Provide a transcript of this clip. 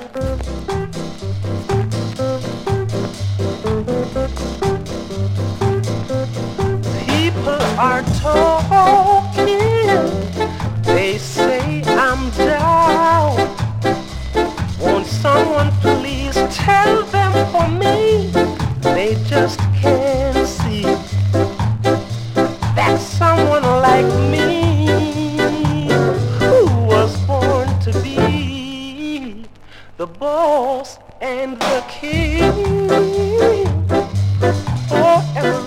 People are talking, they say I'm down. Won't someone please tell them for me? They just can't see that someone like me, who was born to be the boss and the king, oh, and